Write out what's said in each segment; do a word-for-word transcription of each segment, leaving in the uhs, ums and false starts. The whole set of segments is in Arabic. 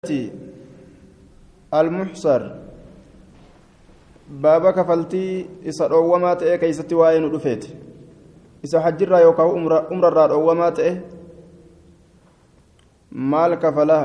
المحصر بابا كفلتي إسر أوامات إيه كيستي وين ودفيت إسا حجر يوكا أمر أمر الرار أوامات إيه مال كفلا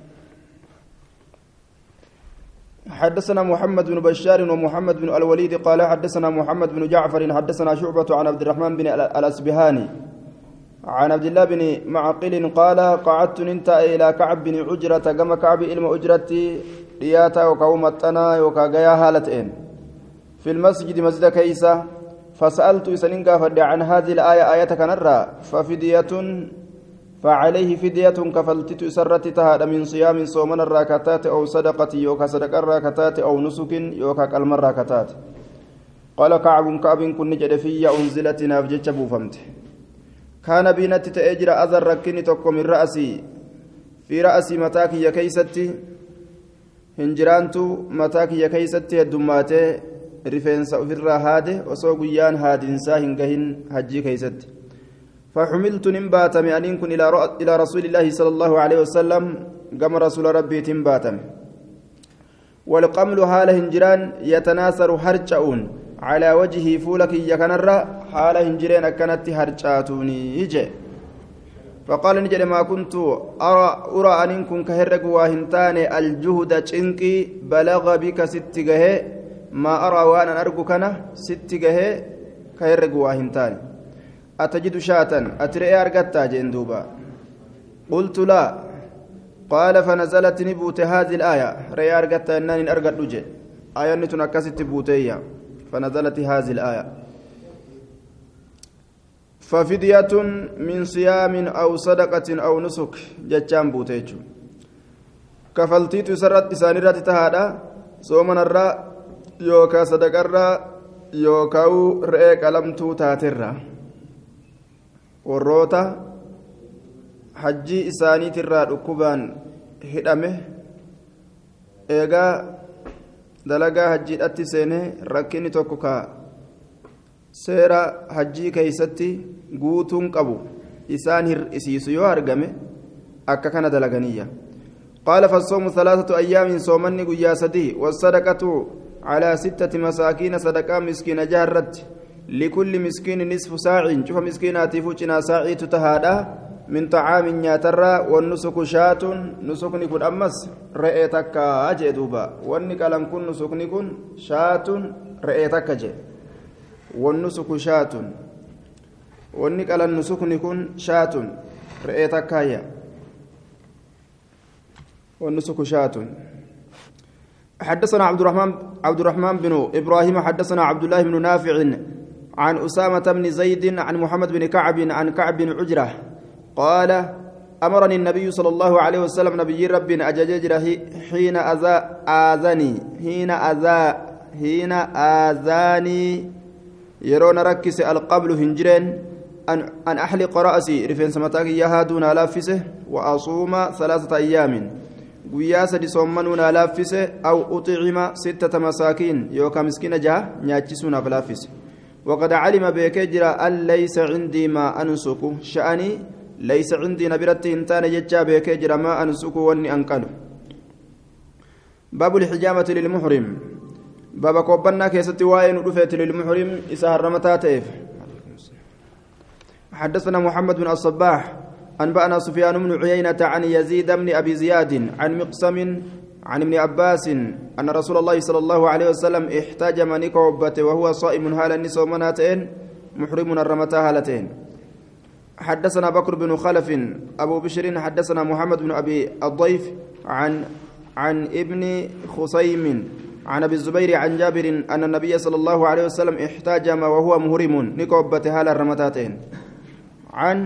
حدثنا محمد بن بشار ومحمد بن الوليد قال حدثنا محمد بن جعفر حدثنا شعبة عن عبد الرحمن بن الأسبهاني عن عبد الله بن معقل قال قعدت ننت إلى كعب بن عجرة كما كعب إلم أجرتي رياتا وكومتنا وكاغيا هالتين في المسجد مسجد كيسة فسألت سننقا فدي عن هذه الآية آية كنرى ففدية فعليه فدية كفلتت سرت تهاد من صيام صومنا الراكتات أو صدقة يوكا صدق الراكتات أو نسك يوكا كالم الراكتات قال كعب كعب كن نجد في أنزلت نافجة بوفمت كان بينت تأجر أذر ركني تقوم من رأسي في رأسي متاكي يا كيستي هنجرانتو متاكي يا كيستي الدماتي رفنس أفر هاده وصوغيان هادنسا هنجهن هجي كيستي فحملت نمباتم أن كن إلى إلى رسول الله صلى الله عليه وسلم قام رسول ربي تنباتم والقمل حال هنجران يتناثر هرجعون على وجهه فولك يكنر حال هنجرين أكنت هرجاتوني يجي فقال نجد ما كنت أرى أرى أن كن كهرق واهنتان الجهد تشنكي بلغ بك ست جهة ما أرى وأنا أرجو كنا ست جهة كهرق واهنتان أتجد شاة أتري أرجتا جندوبا قلت لا قال فنزلت نبوت هذه الآية ري أرجتا أنني أرجت لجي آية نتنكست بوتيا فنزلت هذه الآية ففدية من صيام أو صدقة أو نسك جتشان بوتيجو كفلتيت سرت سانرات تهادا صومنا الراء يوكا صدق الراء يوكاو رئيك ألمتو تاترا warroota hajjii isaaniitirraa dhukkubaan hidhame eegaa dalagaa hajjiidhatti seenee rakkinni tokko ka seera hajjii keeysatti guutuun qabu isaan hir'isiisu yoo argame akka kana dalaganiyya qaala fassoomu thalathatu ayyaamin soomanni guyyaa sadii wassadaqatu calaa sittati masaakiina sadaqaa miskiina jaharratti لكل مسكين نصف ساع شوف مسكينات فوجنا ساعي تتهادا من طعام ياترى والنسك شات نسك نكون أمس رأيتك أجدوبا والنك لم كن نسك نكون شات رأيتك أجد والنسك شات والنك لم نسك نكون شات رأيتك يا والنسك شات حدثنا عبد الرحمن عبد الرحمن بن إبراهيم حدثنا عبد الله بن نافع عن أسامة بن زيد عن محمد بن كعب عن كعب بن عجرة قال أمرني النبي صلى الله عليه وسلم نبي رب أججر حين أذى آذني حين أذى حين آذاني يرون ركس القبل هنجرين أن أن أحلق رأسي رفين سمتاك يهادون لافسه وأصوم ثلاثة أيام قياسة صومنون لافسه أو أطعم ستة مساكين يوكا مسكين جاه نياتشسون فلافسه وقد علم بكجرا أن ليس عندي ما أنسك شأني ليس عندي نبرت إنتان يجا بكجرا ما أنسك واني أنقل باب الحجامة للمحرم باب كوبنا كيست واين رفيت للمحرم إسهر رمتاتيف حدثنا محمد بن الصباح أنبأنا سفيان بن عيينة عن يزيد بن أبي زياد عن مقسم عن ابن عباس أن رسول الله صلى الله عليه وسلم احتجم نكوبته وهو صائم هالا نسو مناتين محرم الرمتا هالتين حدثنا بكر بن خلف أبو بشر حدثنا محمد بن أبي الضيف عن عن ابن خصيم عن أبي الزبير عن جابر أن النبي صلى الله عليه وسلم احتجم وهو محرم نكوبته هالا الرمتاتين عن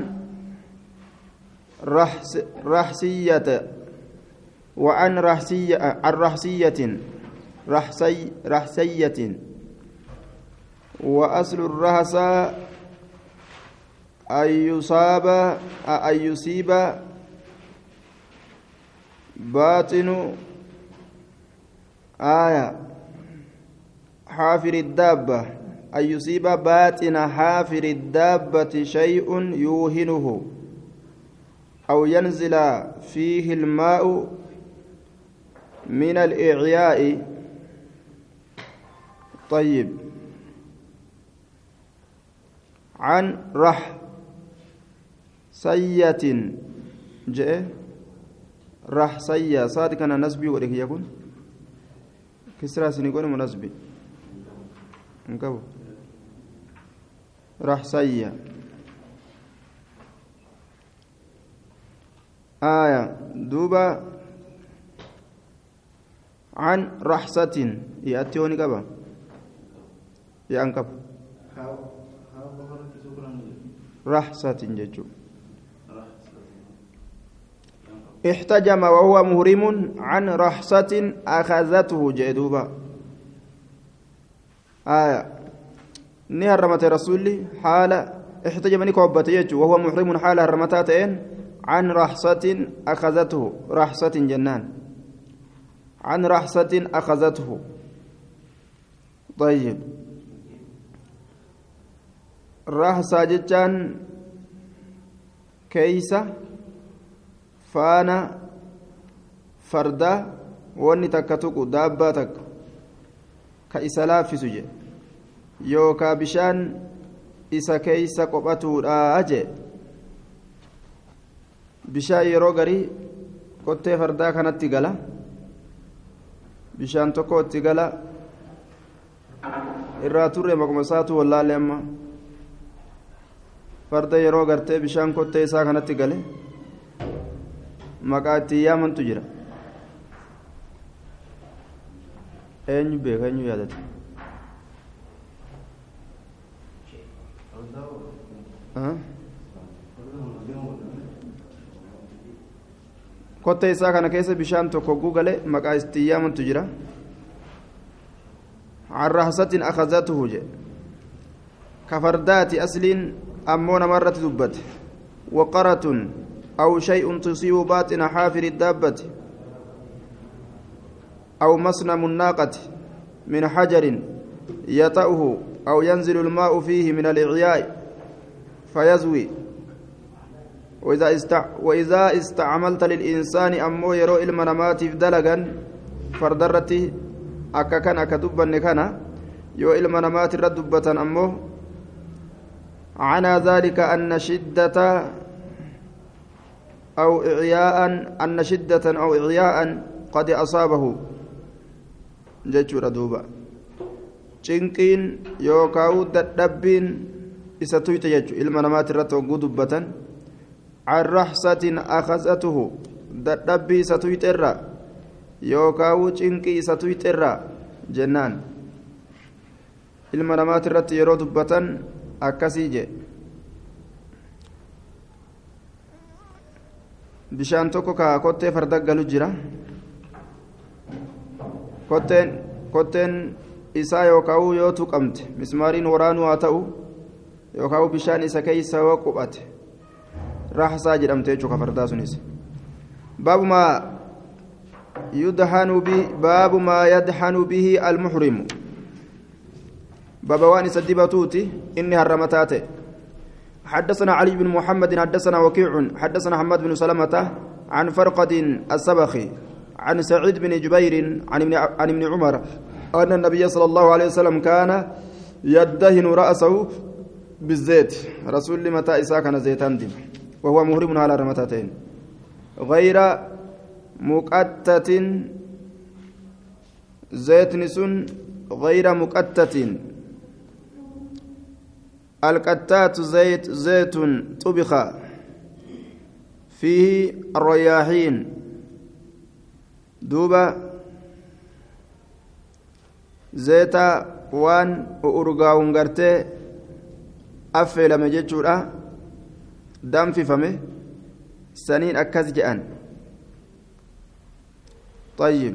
رحس رحسية وعن رحسية عن رحسية رحسي رحسية وأصل الرهس أن يصاب أن يصيب باطن آية حافر الدابة أن يصيب باطن حافر الدابة شيء يوهنه أو ينزل فيه الماء من الإعياء طيب عن رح سية جاء رح سية صادق أنا نسبي ولك يكون كسرى سنقول منسبي انكبو رح سية آية دوبا عن رحسة يأتيوني كبا يأنكب رحسة ججو احتجم وهو مهرم عن رحسة أخذته جدوبا آية نهرمت رسولي حال احتجم نكوبت يجو وهو محرم حال هرمتاتين عن رحسة أخذته رحسة جنان عن رحسة أخذته طيب رحسة جتان كيسة فانا فردا واني تكتوك داباتك كإسلا في سجي يوكا بشان إسا كيسة قبطو أجي bishaan yeroo garii qottee fardaa kanatti gala bishaan tokko itti gala irraa turre makuma isaatu wallaalee amma farda yeroo gartee bishaan qottee isaa kanatti gale maqaa itti yaamantu jira eenyu beeka eenyu yaadate kottee isaa kana keessa bishaan tokko gugale maqaa itti yaamantu jira arrahsatin akhazatuhu je كفردات أصل أمون مرة دبت وقرة أو شيء تصيب باطن حافر الدابة أو مصنم الناقة من حجر يطأه أو ينزل الماء فيه من الإعياء فيزوي وإذا استع وإذا استعملت للإنسان أمو يرو المنامات دلغا فردرتي أككن أكدبا نكنا يو المنامات ردبة أمو عنا ذلك أن شدة أو إعياء أن شدة أو إعياء قد أصابه جتشور دوبا چنقين يوكاو ددبين إساتويت جتشو المنامات رتوغو دبة عن رحسة أخذته ددبي إساتويت إرّا يوكاو چنقي إساتويت إرّا جنان المنامات رت يرو دبة akkasii je bishaan tokko ka kottee farda galu jira kotteen kotteen isaa yookaan yoo tuqamte mismaariin waraanuu haa ta'u yookaan bishaan isa keessa yoo qubate raaxsaa jedhamte jechuudha fardaa sunis baabumaa yudhanu bi baabumaa yadhanu bihi almuhrimu بابا واني سدبتوتي إني هرمتاته حدثنا علي بن محمد حدثنا وكيع حدثنا حماد بن سلمة عن فرقد السبخي عن سعيد بن جبير عن ابن عن ابن عمر أن النبي صلى الله عليه وسلم كان يدهن رأسه بالزيت رسول متى إساء كان زيتان دم وهو مهرم على رمتاتين غير مقتة زيت نسن غير مقتة القتات زيت زيت طبخ فيه الرياحين دوبا زيتا وان أرغاون غرتي أفل مججورا دم في فمه سنين أكاز جأن طيب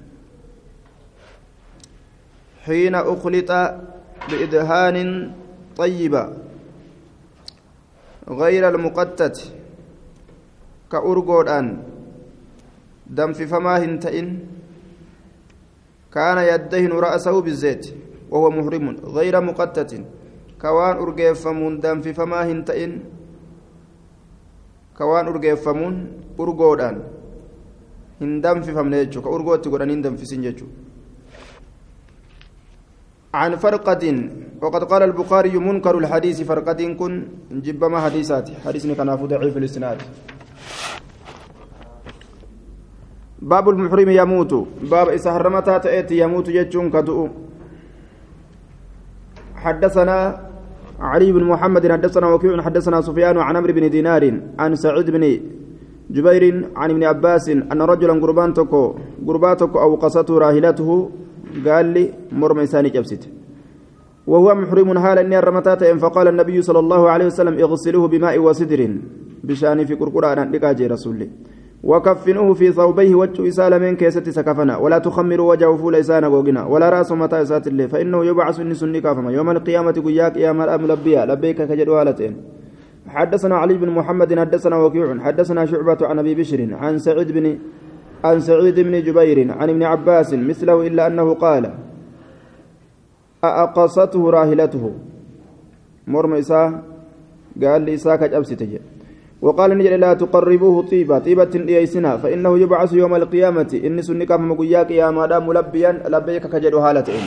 حين أخلط بإدهان طيبة غير المقتت كأرغودان دم في فما هنتئن كان يدهن رأسه بالزيت وهو محرم غير مقتت كوان أرغيفمون دم في فما هنتئن كوان أرغيفمون أرغودان هندم في فمنيجو كأورغوتي قران هندم في سنججو عن فرقة وقد قال البخاري منكر الحديث فرقة كن جب ما حديثات حديثنا كان ضعيف الاسناد باب المحرم يموت باب إذا حرمتها تأتي يموت جتشون كدؤ حدثنا علي بن محمد حدثنا وكيع حدثنا سفيان عن عمرو بن دينار عن سعيد بن جبير عن ابن عباس أن رجلا قربان تكو قرباتك أو قصته راهلته قال لي مرمى ثاني جبست وهو محرم حال أني الرمتات فقال النبي صلى الله عليه وسلم اغسلوه بماء وسدر بشان في قرقران لقاجي رسول وكفنوه في ثوبيه وجه إسال من كيسة سكفنا ولا تخمروا وجهه فول إسان غوغنا ولا رأس متى إسات الله فإنه يبعث النسن كافما يوم القيامة قياك يا مرأم لبيا لبيك كجدو هالتين حدثنا علي بن محمد حدثنا وكيع حدثنا شعبة عن أبي بشر عن سعيد بن عن سعيد بن جبير عن ابن عباس مثله إلا أنه قال أقصته راهلته مرمى إساء قال لي إساء كجأبستي وقال نجل لا تقربوه طيبة طيبة ليسنا فإنه يبعث يوم القيامة إن سنك فمقياك يا مدام ملبيا لبيك كجد هالتين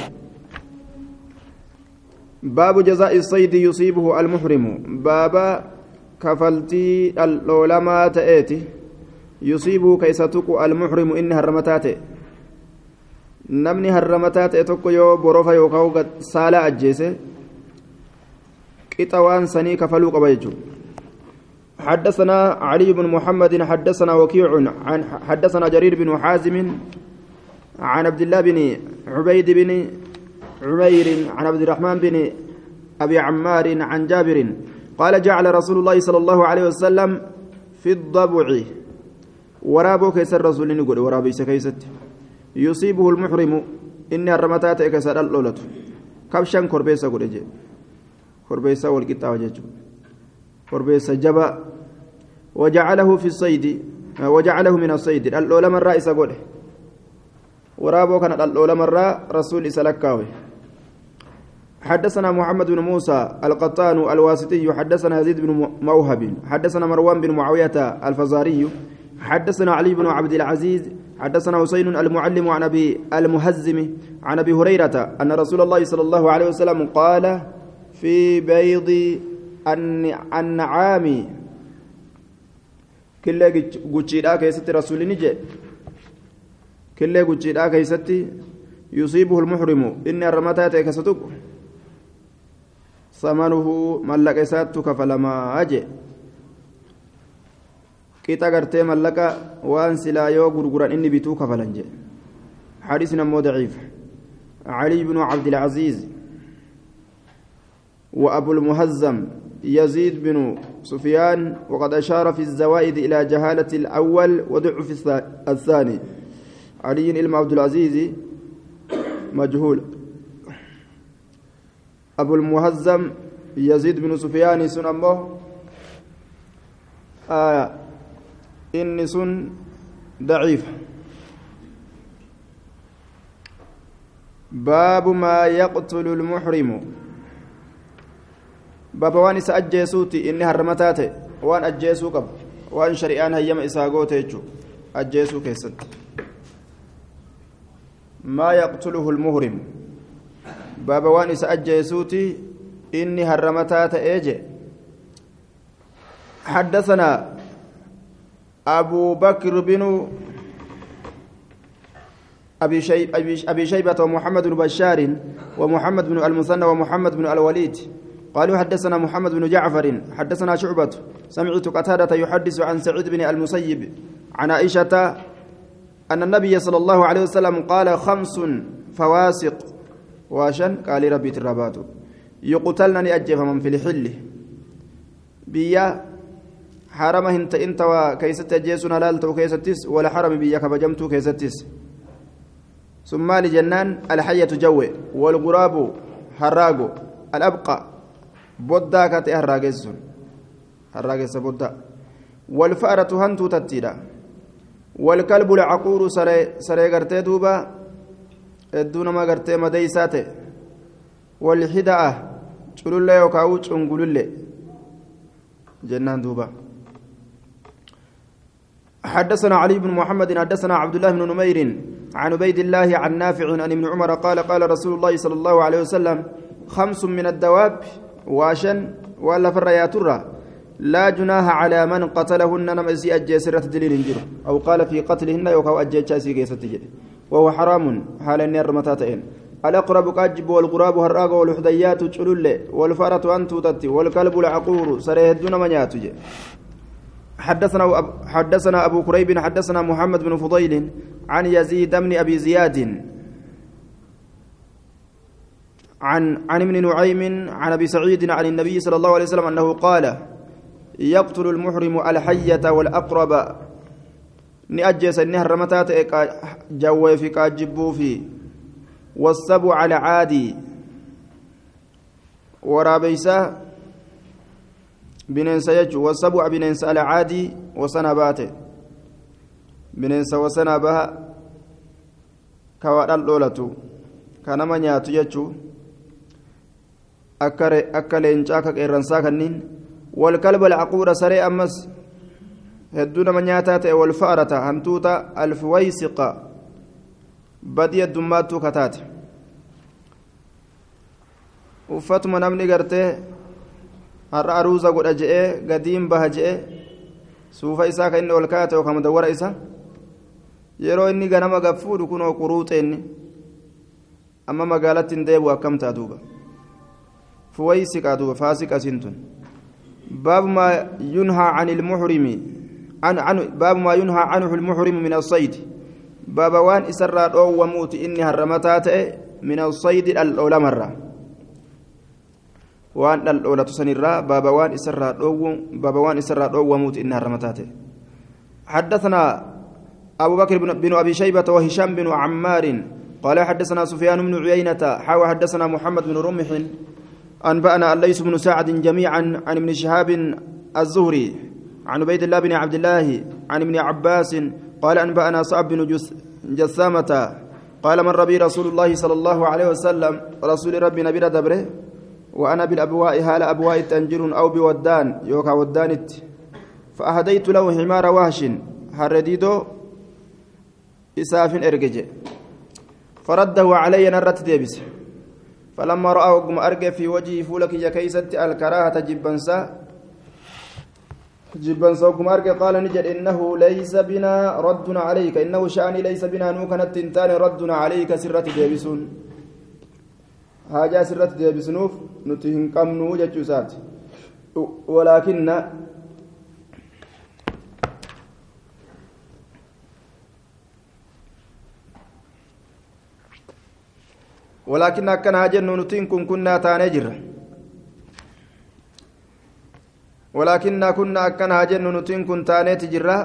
باب جزاء الصيد يصيبه المحرم بابا كفلتي العلماء تأتي يصيبه كيستك المحرم إن هرمتاته نمني هرمتاته تكو يو بروفا يوكاو قد سالا أجيسه كتوان سني كفلو قبيجو حدثنا علي بن محمد حدثنا وكيع عن حدثنا جرير بن حازم عن عبد الله بن عبيد بن عمير عن عبد الرحمن بن أبي عمار عن جابر قال جعل رسول الله صلى الله عليه وسلم في الضبع ورابو كيس الرسول نقول ورابي سكيست يصيبه المحرم إن الرمتات كسر اللولة كبشا كربيسا قول كربيسا والقطع وجهه قربيس جبا وجعله في الصيد وجعله من الصيد الأولى مرة إسقوله ورابو كان الأولى مرة رسول إسلكاوي حدثنا محمد بن موسى القطان الواسطي حدثنا يزيد بن موهب حدثنا مروان بن معاوية الفزاري حدثنا علي بن عبد العزيز حدثنا حسين المعلم عن أبي المهزم عن أبي هريرة أن رسول الله صلى الله عليه وسلم قال في بيض النعام كل غوتشيدا كيست رسول نجي كل غوتشيدا كيست يصيبه المحرم إن الرمتات كستك ثمنه ملكسات كفلما أجي كيتا غرتي ملكا وان سلا يو غرغران إني بيتو كفلنجي حديثنا مو ضعيف علي بن عبد العزيز وأبو المهزم يزيد بن سفيان وقد أشار في الزوائد إلى جهالة الأول وضعف الثاني علي بن عبد العزيز مجهول أبو المهزم يزيد بن سفيان سن أمه آه إن سن ضعيف باب ما يقتل المحرم بابا وان إسا أجيسوتي إني هرمتاتي وان أجيسو قب وان شريان هيما إسا قوتيجو أجيسو كيست ما يقتله المهرم بابا وان إسا أجيسوتي إني هرمتاتي إيجي حدثنا أبو بكر بن أبي, شيب أبي شيبة ومحمد بن بشار ومحمد بن المثنى ومحمد بن الوليد قالوا حدثنا محمد بن جعفر حدثنا شعبة سمعت قتادة يحدث عن سعيد بن المسيب عن عائشة أن النبي صلى الله عليه وسلم قال خمس فواسق واشن قال ربي ترابات يقتلنني أجف من في الحل بيا حرم انت انت وكيست جيسنا لالت وكيستس ولا حرم بيا كبجمت كيستس ثم لجنان الحية جوي والغراب حراغو الأبقى بودا كاتي هراغيسون هراغيس بودا والفأرة هنتو تتيدا والكلب العقور سري سري غرتي دوبا الدون ما غرتي مديساتي والحداء چلول يوكاو چنگلول جنان دوبا حدثنا علي بن محمد حدثنا عبد الله بن نمير عن عبيد الله عن نافع عن ابن عمر قال قال رسول الله صلى الله عليه وسلم خمس من الدواب واشن ولا فريات لا جناح على من قتلهن نمزي أجسرة دليل جر أو قال في قتلهن يوكاو أجيتشاسي جيستجر وهو حرام حال النير متاتين الأقرب كاجب والغراب هراغ والحديات تشلل والفرة أنتوتت والكلب العقور سريهدون من ياتج حدثنا أب حدثنا أبو كريب حدثنا محمد بن فضيل عن يزيد بن أبي زياد عن عن ابن نعيم عن أبي سعيد عن النبي صلى الله عليه وسلم أنه قال يقتل المحرم الحية والأقرب نأجس النهر متات جوي في كاجبو في والسبع على عادي ورابيسا بننسى يجو والسبع بننسى على عادي وسنبات بننسى وسنبها كواد اللولة كان من ياتو يجو أكل إنشاكك إرنساك النين والكلب العقور سري أمس هدون من ياتات والفأرة همتوتا الفويسقة بدي الدمات كتات وفتم نمني قرته هر أروزا قد أجئ قديم بهجئ سوف إساك إنه والكاتة وكما دور إسا يرو إني غنما غفور كنو قروط إني أما مقالة ديب وكمتا دوبا فويسقة دوبا فاسقة سنتون باب ما ينهى عن المحرم عن عن باب ما ينهى عنه المحرم من الصيد باب وان اسرى او وموت اني حرمتات من الصيد الاولى مره وان الاولى تسنرا باب وان اسرى او باب وان اسرى او وموت اني حرمتات حدثنا ابو بكر بن ابي شيبه وهشام بن عمار قال حدثنا سفيان بن عيينه حاو حدثنا محمد بن رمح أنبأنا الليث بن سعد جميعا عن ابن شهاب الزهري عن عبيد الله بن عبد الله عن ابن عباس قال أنبأنا صعب بن جثامة قال مر بي رسول الله صلى الله عليه وسلم رسول ربي نبينا دبره وأنا بالأبواء هال أبواء تنجر أو بودان يوكا ودانت فأهديت له حمار وهش هرديدو إساف إرجج فرده علي نرت ديبس فلما رأى وقم أرجع في وجهي فولك يا كيست الكراهة جبنسا جبنسا وقم أرجع قال نجد إنه ليس بنا ردنا عليك إنه شأني ليس بنا نوكنا التنتان ردنا عليك سرة ديبسون هاجا سرة ديبسنوف نتهن كم نوجة جسات ولكن ولكن أكن هاجن نتين كن كنا تانجر ولكن كنا أكن هاجن نتين كن تاني تجرا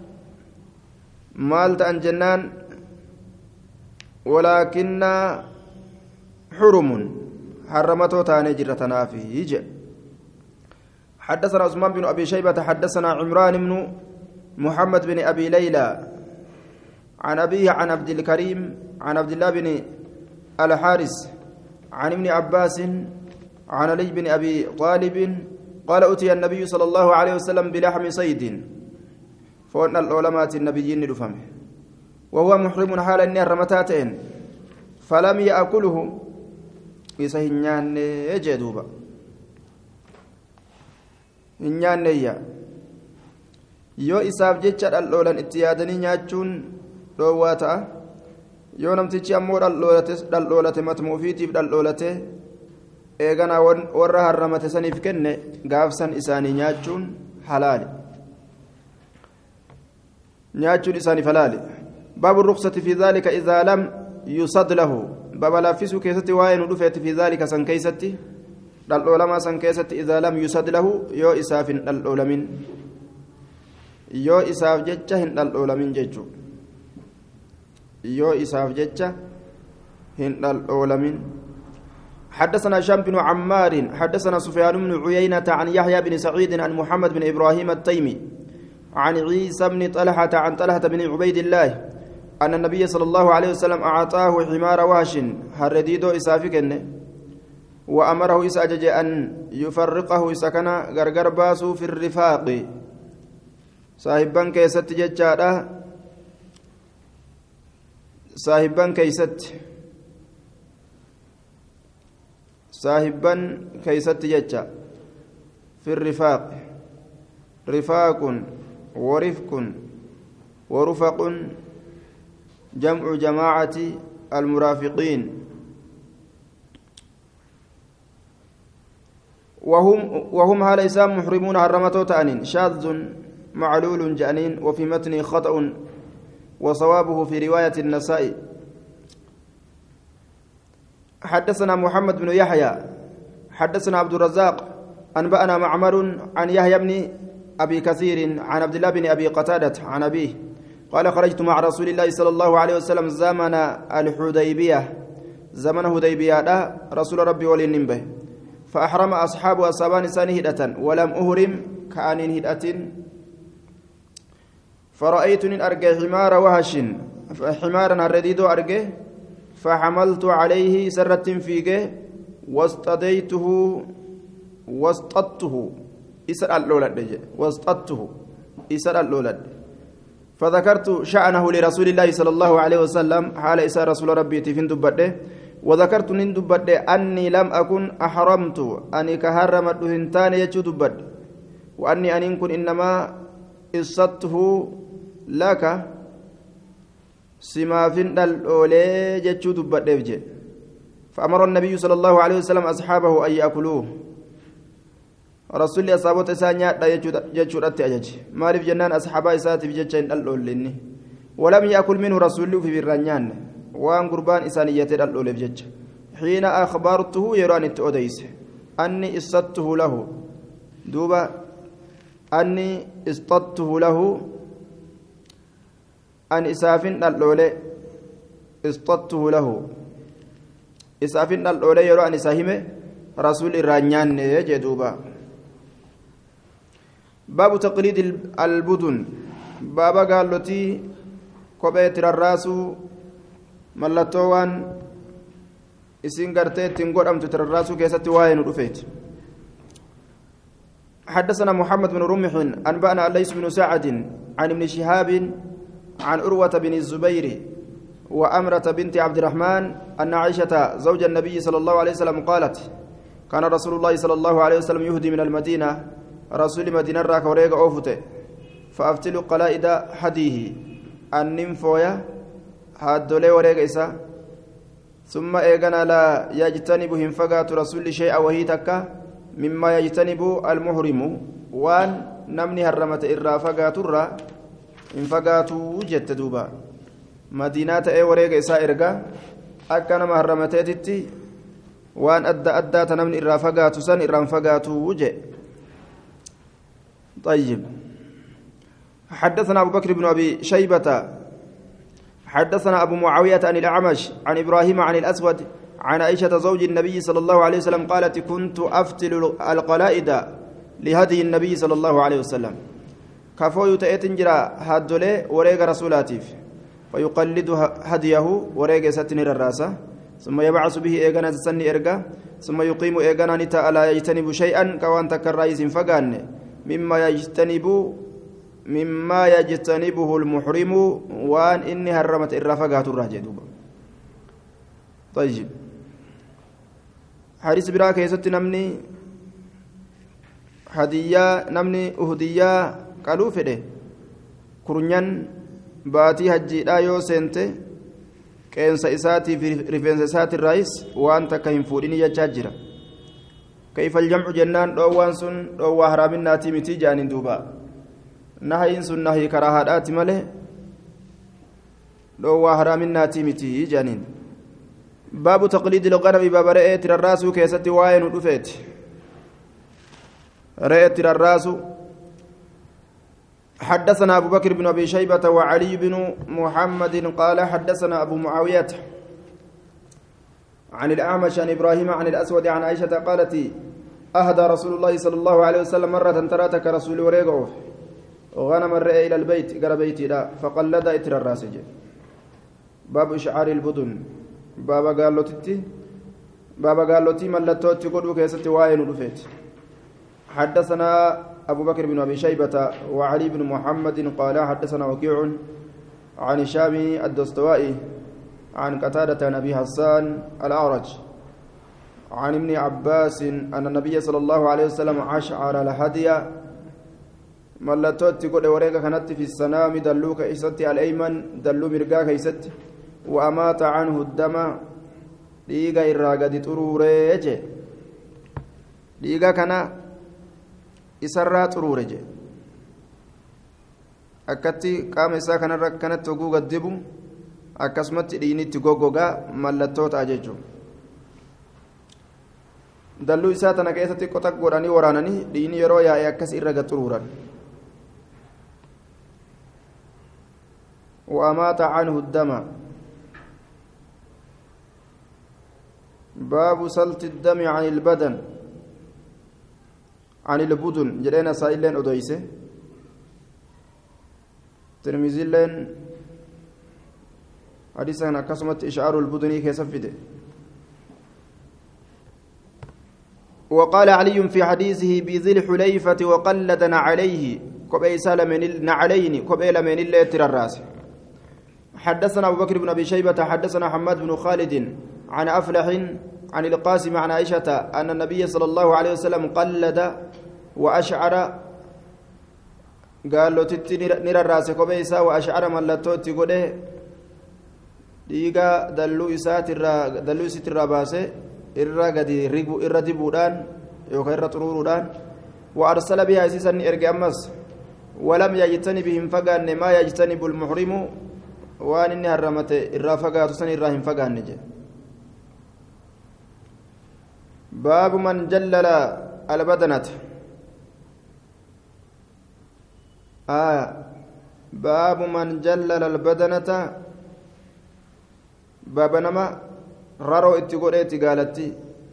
مالت أن جنان ولكن حرم حرمته تانجر تنافي يجي حدثنا عثمان بن أبي شيبة حدثنا عمران بن محمد بن أبي ليلى عن أبيه عن عبد الكريم عن عبد الله بن الحارس عن ابن عباس عن علي بن أبي طالب قال أتي النبي صلى الله عليه وسلم بلحم صيد فوأن العلماء النبيين لفمه وهو محرم حال النار رمتاتين فلم يأكله يسهنان يجدوبا إنيان نيا يو إساف جيتشار الأولان اتيادني نياتشون رواتا yoo namtichi ammoo dhaldhoolate matuma ofiitiif dhaldhoolate eeganaa warra harramate saniif kenne gaafsan isaanii nyaachuun halaali nyaachuun isaaniif halaali baabu ruksati fi dhaalika idaa lam yusad lahu baaba laaffisuu keessatti waa'ee nu dhufeeti fi dhaalika san keeysatti dhaldhoolamaa san keessatti idaa lam yusad lahu yoo isaaf hin dhaldhoolamin yoo isaaf jecha hin dhaldhoolamin jechuu يو إساف جتة هن الأولمين حدثنا هشام بن عمار حدثنا سفيان بن عيينة عن يحيى بن سعيد عن محمد بن إبراهيم التيمي عن عيسى بن طلحة عن طلحة بن عبيد الله أن النبي صلى الله عليه وسلم أعطاه حمار واش هرديدو إسافك وأمره إساجج أن يفرقه إسكنا غرغر باسو في الرفاق صاحبان كيست ججارة صاحبان كيست صاحبان كيست ججا في الرفاق رفاق ورفق ورفق جمع جماعة المرافقين وهم وهم هليس محرمون حرمتو تأنين شاذ معلول جانين وفي متن خطأ وصوابه في رواية النسائي حدثنا محمد بن يحيى حدثنا عبد الرزاق أنبأنا معمر عن يحيى بن أبي كثير عن عبد الله بن أبي قتادة عن أبيه قال خرجت مع رسول الله صلى الله عليه وسلم زمن الحديبية زمن حديبية رسول ربي وللنبه فأحرم أصحاب أصابان سان هدأة ولم أهرم كأن هدأة فرأيتني أرجع حمار وهش حمارا الرديد أرجع فحملت عليه سرة فيجه واستديته واستطته إسر الأولاد واستطته إسر الأولاد فذكرت شأنه لرسول الله صلى الله عليه وسلم حال إسر رسول ربي تفين دبته وذكرت من دبته أني لم أكن أحرمت أني كهرمت هنتان يجو دبت وأني أن كن إنما إصته لك سما فين الأولى يجو دبته فأمر النبي صلى الله عليه وسلم أصحابه أن يأكلوه رسول أصحابه سانيا لا يجو أجج مالف جنان أصحابه إساتي بججين الأولين ولم يأكل منه رسول في برانيان وان قربان إسانية الأولى بجج حين أخبرته يران التؤديس أني استطته له دوبا أني استطته له أن إسافن الأولى استطته له إسافن الأولى يران إساهمه رسول الرانيان يجدوبا باب تقليد البدن بابا قال لتي كوبيت الراس ملتوان اسين غرتي تنقول ام تتراسو كيستي واين رفيت حدثنا محمد بن رمح انبانا ليس بن سعد عن ابن شهاب عن عروة بن الزبير وأمرة بنت عبد الرحمن أن عائشة زوج النبي صلى الله عليه وسلم قالت كان رسول الله صلى الله عليه وسلم يهدي من المدينة رسول مدينة راك وريق أوفته فأفتل قلائد حديه النمفويا هادولي وريق إسا ثم إيغانا لا يجتنب هنفقات رسول شيئا وهي تكا مما يجتنب المحرم وان نمني هرمت إرافقات الرا انفقات وجدت دوبا مدينة إي وريق إسا إرقا أكنا مهرمتيتي وان أدى أدى تنمني إرافقات سن إرافقات وجد طيب حدثنا أبو بكر بن أبي شيبة حدثنا أبو معاوية عن الأعمش عن إبراهيم عن الأسود عن عائشة زوج النبي صلى الله عليه وسلم قالت كنت أفتل القلائد لهدي النبي صلى الله عليه وسلم كفو يتأتنجرا هدولي وريق رسولاتيف فيقلد هديه وريق ستنير الراسة ثم يبعث به إيغانا تسني إرقا ثم يقيم إيغانا نتا لا يجتنب شيئا كوان تكرائز فقان مما يجتنب مما يجتنبه المحرم وان إني هرمت الرفقات الراجع طيب حديث براك يسد نمني هدية نمني أهدية قالوا فده كرنيان باتي هجي لا يو سنتي كينس إساتي في رفنس إساتي الرئيس وأنت كهم فوريني يجاجرة كيف الجمع جنان روان سن رواه حرام ناتي متي جانين دوبا نهي سن نهي كراهات ماله رواه حرام ناتي متي جانين باب تقليد الغنم باب رأيت الراس كيستي واين ودفيت رأيت الراس حدثنا أبو بكر بن أبي شيبة وعلي بن محمد قال حدثنا أبو معاوية عن الأعمش عن إبراهيم عن الأسود عن عائشة قالت أهدى رسول الله صلى الله عليه وسلم مرة تراتك رسول وريقه غنم الرئي إلى البيت قال بيتي لا فقلد إتر الراسج باب إشعار البدن بابا قال له تتي بابا قال له تي ملتوت قدو كيستي واين ودفيت حدثنا أبو بكر بن أبي شيبة وعلي بن محمد قال حدثنا وكيع عن الشامي الدستوائي عن قتادة عن أبي حسان الأعرج عن ابن عباس أن النبي صلى الله عليه وسلم أشعر الهدي ملتوت قد وريك كانت في السنام دلوك إسات الأيمن دلو مرقاك إسات وأمات عنه الدم ليغا إراغا دي تروريج ليغا كان إسرى تروريج أكتي قام إسا كان ركنت وقوغا الدبو أكسمت ديني تقوغوغا ملتوت أجيجو dalluu isaa tana keessatti qotak godhanii waraananii dhiini yeroo yaa'e akkas irra gaxuruuran وأمات عنه الدم باب سلط الدم عن البدن عن البدن جرينا سائلين أدويسه ترمذي لين حديثنا قسمت إشعار البدن كيسفده وقال علي في حديثه بذي الحليفة وقلدنا عليه كبي سالمين نعلين كبي لمن الله ترى الراس حدثنا أبو بكر بن أبي شيبة حدثنا حماد بن خالد عن أفلح عن القاسم عن عائشة أن النبي صلى الله عليه وسلم قلد وأشعر قال له تتي نرى الراس كبي سا وأشعر من لا توتي قده ديغا دلو إسات دلو إسات الراباسه irra gadi ribu irra dibuudhaan yookaan irra xuruuruudhaan وأرسل بها أسيسا إرجع أمس ولم يجتنب بهم فقان ما يجتنب المحرم وأن إنها الرمت الرافقة تسن الراهم فقان نجي باب من جلل البدنة آه باب من جلل البدنة باب نما رارو اتقود اتقالتي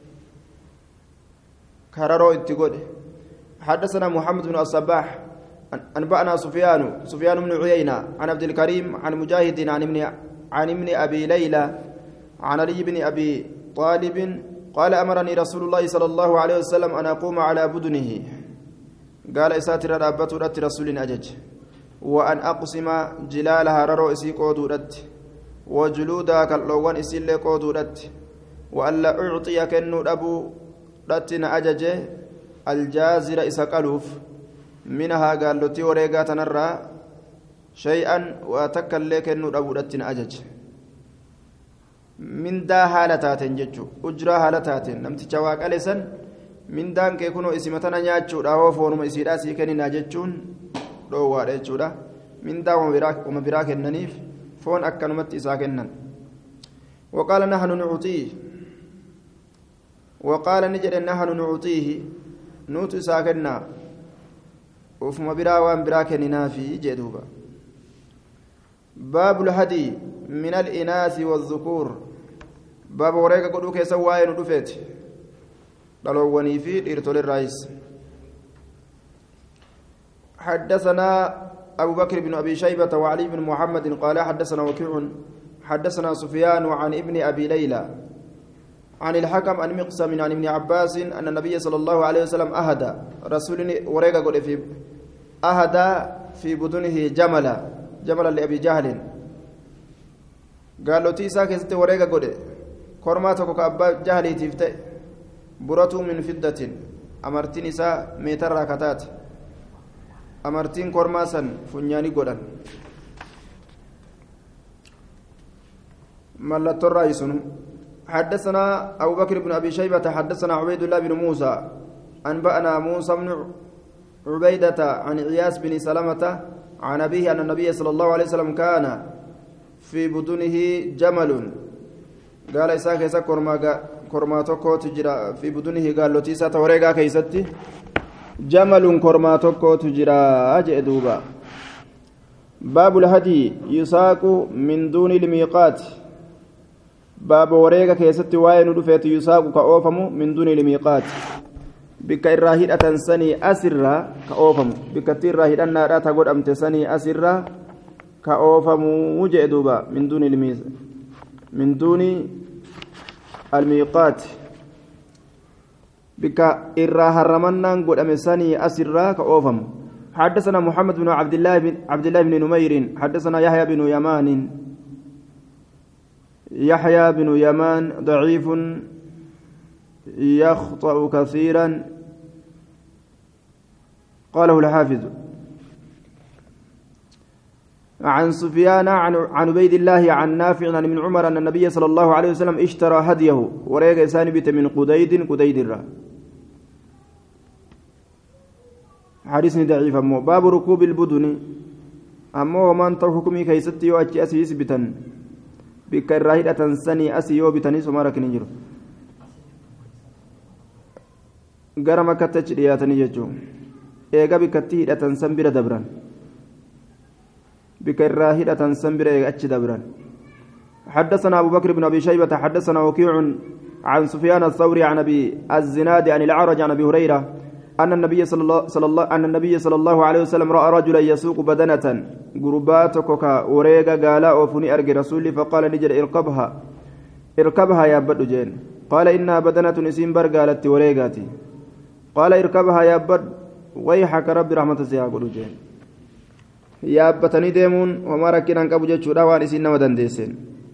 كرارو اتقود حدثنا محمد بن الصباح أنبأنا سفيان سفيان بن عيينة عن عبد الكريم عن مجاهد عن ابن عن ابن أبي ليلى عن علي بن أبي طالب قال أمرني رسول الله صلى الله عليه وسلم أن أقوم على بدنه قال إساتر رابط رت رسول أجج وأن أقسم جلالها رارو إسيقود رت وجلودها كاللوان إسيل قودودت وألا أعطي كنو أبو رتنا أججه الجازر إسقالوف منها قال لتي وريقا تنرى شيئا وأتكل لك كنو أبو رتنا أجج من دا حالتاتين ججو أجرى حالتاتين نمت جواك أليسن من دان كيكونو اسمتنا نياتشو راهو فورم إسيرا سيكني ناججون رووا ريتشو من دا ومبراك الننيف فون أكنمت إساكنا وقال نحن نعطيه وقال نجد نحن نعطيه نوت إساكنا وفما برا وان براكننا في جدوبا باب الهدي من الإناث والذكور باب وريك قدوك يسوى ندفت دلووني في إرتول الرئيس حدثنا أبو بكر بن أبي شيبة وعلي بن محمد قال حدثنا وكيع حدثنا سفيان عن ابن أبي ليلى عن الحكم عن مقسم عن ابن عباس أن النبي صلى الله عليه وسلم أهدى رسول وريقا قل في أهدى في بدنه جملا جملا لأبي جهل قال له تيسا كيست وريقا قل كرماتك كأبا جهلي تفتئ برة من فدة أمرتني سا ميتر راكتات أمرتين كرماسا فنياني قدن ملت الرئيس حدثنا أبو بكر بن أبي شيبة حدثنا عبيد الله بن موسى أنبأنا موسى بن عبيدة عن عياس بن سلمة عن أبيه أن النبي صلى الله عليه وسلم كان في بدنه جمل قال إساك إساك كرما تكو تجرى في بدنه قال لتيسا توريقا كيستي جمل كرما تكو تجرى أجئ دوبا باب الهدي يساق من دون الميقات باب وريقا كيستي واين دفيت يساق كأوفم من دون الميقات بك الراهد أتنسني أسرا كأوفم بك الراهد أن لا تقول أمتسني أسرا كأوفم وجئ دوبا من دون الميز من دون الميقات بك إرى هرمنا قد أمساني أسرى كأوفم حدثنا محمد بن عبد الله بن عبد الله بن نمير حدثنا يحيى بن يمان يحيى بن يمان ضعيف يخطأ كثيرا قاله الحافظ عن سفيان عن عن عبيد الله عن نافع عن ابن عمر أن النبي صلى الله عليه وسلم اشترى هديه وريق إنسان بيت من قديد قديد الرا حديث ضعيف أمو باب ركوب البدن أمو ومن حكمي كيستي يؤتي أسيس بتن بك الراهدة سني أسي يو بتني سمارك نجر غرم كتج رياتني يجو إيغا بكتي هدة سنبر دبران بك الراهدة سنبر أتش دبران حدثنا أبو بكر بن أبي شيبة حدثنا وكيع عن سفيان الثوري عن أبي الزناد عن الأعرج عن أبي هريرة أن النبي صلى الله صلى الله أن النبي صلى الله عليه وسلم رأى رجلا يسوق بدنة قرباتك وريغا قال أوفني أرجي رسولي فقال نجر اركبها اركبها يا بد جين قال إنها بدنة نسيم برقالت وريغاتي قال اركبها يا بد ويحك رب رحمة سيقول جين يا بتني ديمون وما ركنا كابو جتشورا وان اسين ودن ديسين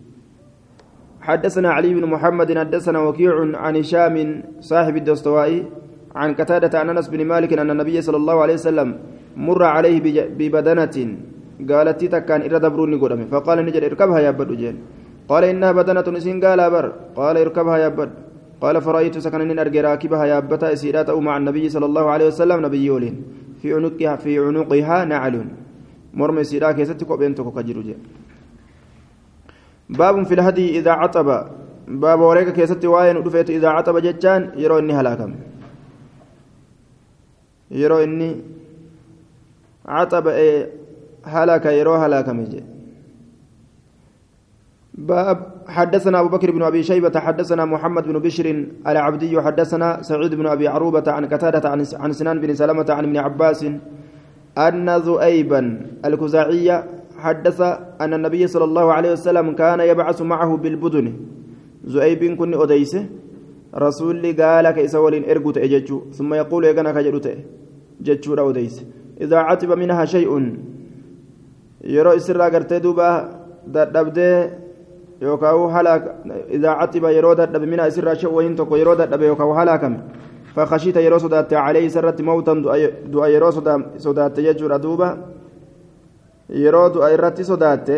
حدثنا علي بن محمد حدثنا وكيع عن هشام صاحب الدستوائي عن قتادة عن أنس بن مالك أن النبي صلى الله عليه وسلم مر عليه ببدنة قالت تكان إرى دبروني قدامي فقال نجد اركبها يا بد جين قال إنها بدنة نسين قال بر قال اركبها يا بد قال فرأيت سكنين أرجي راكبها يا بتا إسيرات مع النبي صلى الله عليه وسلم نبي يولين في عنقها في عنقها نعل مرمي سيرا كيست كوبين توكو كجرو باب في الهدي إذا عطب باب وريك كيست واين ودفيت إذا عطب ججان يرو إني هلاكم يرو إني عطب إيه هلاك يرو هلاكم يجي باب حدثنا أبو بكر بن أبي شيبة حدثنا محمد بن بشر العبدي حدثنا سعيد بن أبي عروبة عن قتادة عن سنان بن سلمة عن ابن عباس أن ذؤيبا الخزاعية حدث أن النبي صلى الله عليه وسلم كان يبعث معه بالبدن ذؤيب كن أديسه رسول قال كيس ولين إرقوت إججو ثم يقول يغنى كجروت ججو أديس إذا عتب منها شيء يرى إسرى قرتي دوبا دبده يوكاو هلاك إذا عتب يرى دب منها إسرى شيء وين تكو يرى دب يوكاو هلاكم فخشيت يرى صدات عليه سرت موتا دعاء يرى صدات يجور دوبا يرى دعاء رتي صدات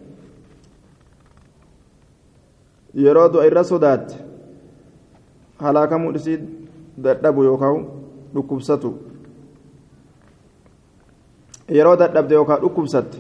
يرى دعاء صدات هلاك مرسيد دبو يوكاو دكوبساتو يرى دب يوكا دكوبسات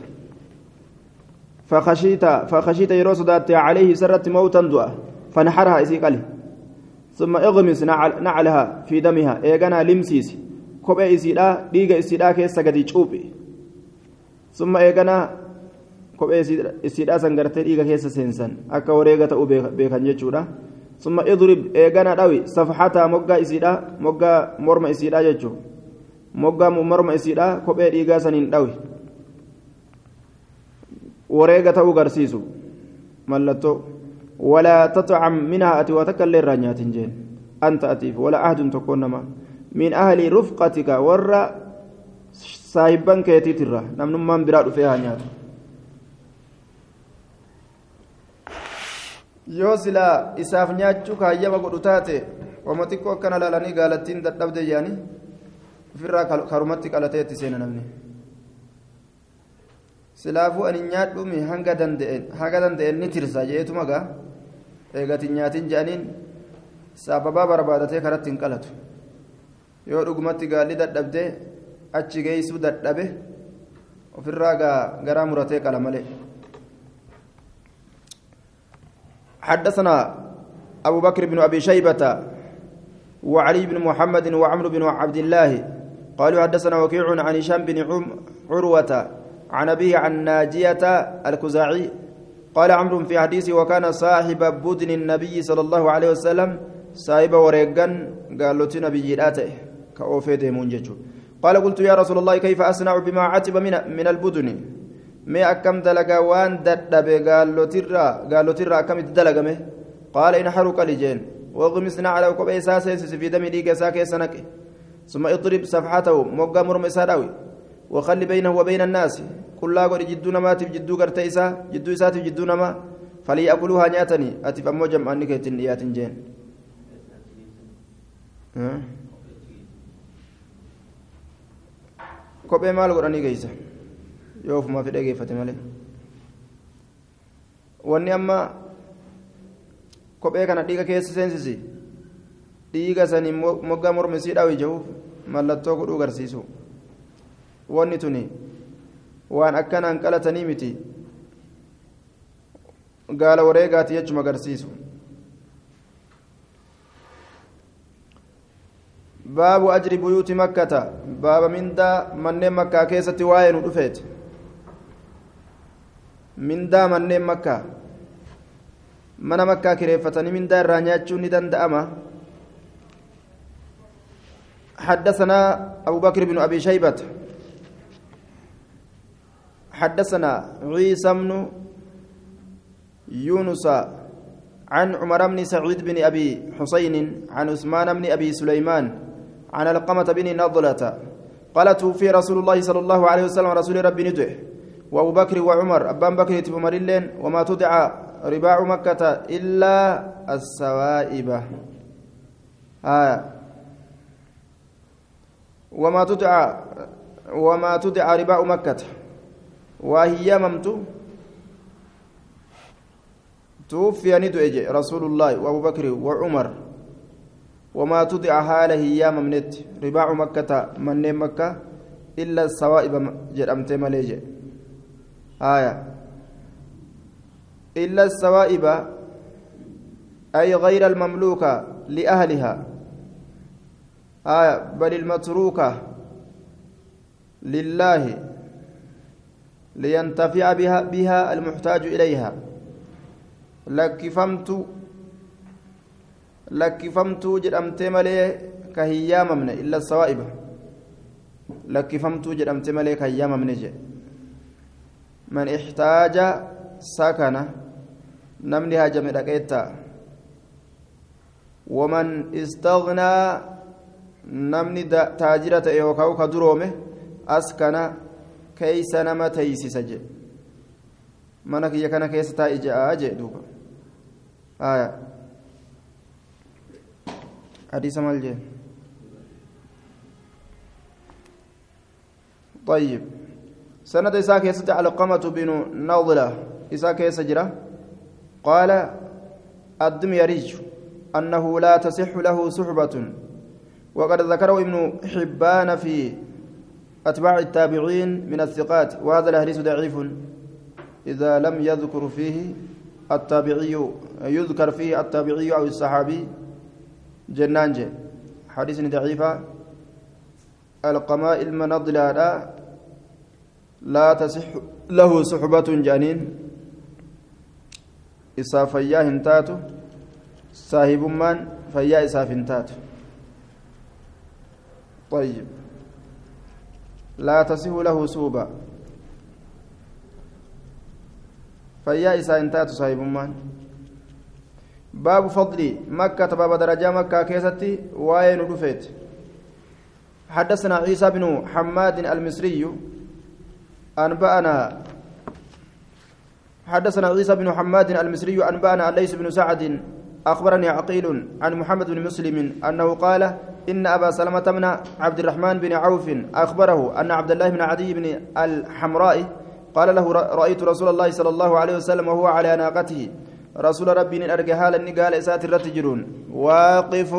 فخشيت فخشيت يرى صدات عليه سرت موتا دعاء فنحرها إسيقالي ثم اغمس نعلها في دمها ايغانا لمسيس كوبي اسيدا ديغا اسيدا كيسا غدي چوبي ثم ايغانا كوبي اسيدا سنغرتي ديغا كيسا سنسن اكا وريغا تا بيكان جچودا ثم اضرب ايغانا داوي صفحتا موغا اسيدا موغا مرما اسيدا جچو موغا مرما اسيدا كوبي ديغا سنين داوي وريغا تا وغرسيسو ملتو ولا تطعم منها أتي وتكلر رانيات جين أنت أتيف ولا أحد تكون من أهل رفقتك ور صاحبا كيتي ترى نمن من براد فيها نيات يوسلا إساف نياتشو كايما قدوتاتي ومتكو كان لالاني قالتين دردب دياني فرا كرمتك على تيتي سينا نمني سلافو أن نياتو مي هنگا دندئن هنگا دندئن نترسا جيتو مغا eegati nyaatin jedhaniin sababa barbaadatee karatti hin qalatu yoo dhugumatti gaalli dadhabdee achi geessuu dadhabe ofirraa garaa muratee qala malee حدثنا أبو بكر بن أبي شيبة وعلي بن محمد وعمرو بن عبد الله قالوا حدثنا وكيع عن هشام بن عروة عن أبيه عن ناجية الكزاعي قال عمرو في حديثه وكان صاحب بدن النبي صلى الله عليه وسلم صاحب وريغان قال له نبي جلاته كأوفيد منجج قال قلت يا رسول الله كيف أصنع بما عتب من من البدن ما أكم دلقا وان ددب قال له ترى قال له ترى كم دلقا قال إن حرق لجين وغمسنا على كوبي ساسس في دم ديك ساكي سنك ثم اضرب صفحته موقع مرم إساداوي وخلي بينه وبين الناس كل قول جدونا ما تف جدو قرتيسا جدو إسات جدونا ما فليأكلوها نياتني أتف أموجم أنك تنيات جين kophee maal godhanii geeysa yoo ofuma fedhee geeffate malee wanni amma kophee kana dhiiga keessa seensisi dhiiga sanii moggaa mormisii dhawi jehuuf mallattoo godhuu garsiisu wanni tuni waan akkanaan qalatanii miti gaala wareegaati jechuma garsiisu باب أجر بيوت مكة باب من دا من مكة كيسة واين ودفت من دا من مكة من مكة كريفتني من دا رانياتشو ندن دأما حدثنا أبو بكر بن أبي شيبة حدثنا عيسى بن يونس عن عمر بن سعيد بن أبي حسين عن عثمان بن أبي سليمان عن القمة بن نضلة قال توفي رسول الله صلى الله عليه وسلم رسول ربي ندعه وأبو بكر وعمر أبان بكر تبمر اللين وما تدعى رباع مكة إلا السوائب آه وما تدعى وما تدعى رباع مكة وهي ممت توفي ندعه رسول الله وأبو بكر وعمر وما تدعى حاله يا ممنت رباع مكة من مكة إلا السوائب جرمت مليجة آية إلا السوائب أي غير المملوكة لأهلها آية بل المتروكة لله لينتفع بها, بها المحتاج إليها لك فهمت lakkifamtuu jedhamte malee ka hiyyaamamne illa sawaa'iba lakkifamtuu jedhamte malee ka hiyyaamamne jedhe man ixtaaja sakana namni hajame dhaqeetta waman istagnaa namni taajira ta'e yookaan ka duroome askana keeysa nama teeysisa jedhe mana kiyya kana keessa taa'e jedhaa jedhe duuba aayaa حديث مالجي طيب سند إساك يسد على قمة بن نضلة إساك يسجره قال الدم يرج أنه لا تصح له صحبة وقد ذكره ابن حبان في أتباع التابعين من الثقات وهذا الحديث ضعيف إذا لم يذكر فيه التابعي يذكر فيه التابعي أو الصحابي جنان جي حديث ضعيفة القماء المنضلة لا تصح له صحبة جانين إسا فياه انتاتو صاحب من فياه إساف انتاتو طيب لا تصح له صوبة فياه إسا انتاتو صاحب من باب فضل مكة باب درجة مكة كيستي وين رفيت حدثنا عيسى بن حماد المصري أنبأنا حدثنا عيسى بن حماد المصري أنبأنا ليس بن سعد أخبرني عقيل عن محمد بن مسلم أنه قال إن أبا سلمة بن عبد الرحمن بن عوف أخبره أن عبد الله بن عدي بن الحمراء قال له رأيت رسول الله صلى الله عليه وسلم وهو على ناقته رسول ربي أرجها لني قال إسات الرتجرون واقف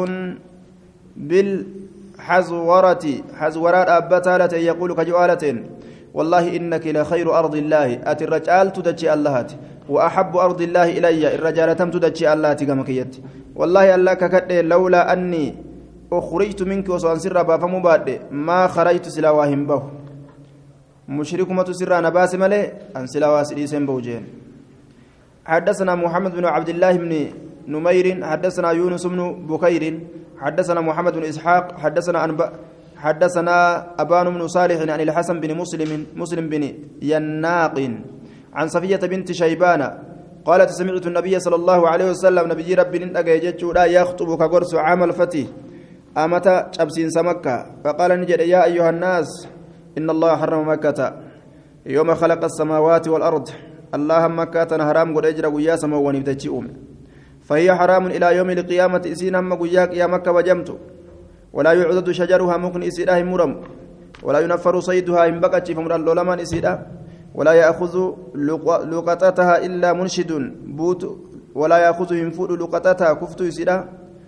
بالحزورة حزورات أبتالة يقول كجوالة والله إنك لخير أرض الله أتي الرجال تدجي الله وأحب أرض الله إلي الرجال تم تدجي الله تقمكيت والله الله ككد لولا أني أخرجت منك وسأنسر بافمباد ما خرجت سلاواهم به مشركمة سر نباس ملي أن سلاواس إيسين بوجين حدثنا محمد بن عبد الله بن نمير حدثنا يونس بن بكير حدثنا محمد بن إسحاق حدثنا أنبأ حدثنا أبان بن صالح عن الحسن بن مسلم مسلم بن يناق عن صفية بنت شيبان قالت سمعت النبي صلى الله عليه وسلم نبي ربي ننتقى لا يخطب كقرص عام الفتي أمتى شبسين سمكة فقال نجد يا أيها الناس إن الله حرم مكة يوم خلق السماوات والأرض الله مكة حرام قد أجر ويا سماوان بتجئهم فهي حرام إلى يوم القيامة إسين هم قياك يا مكة وجمت ولا يعدد شجرها ممكن إسيراه مرم ولا ينفر صيدها إن بقت فمر اللولمان إسيراه ولا يأخذ لقطتها إلا منشد بوت ولا يأخذ ينفود لقطتها كفت إسيراه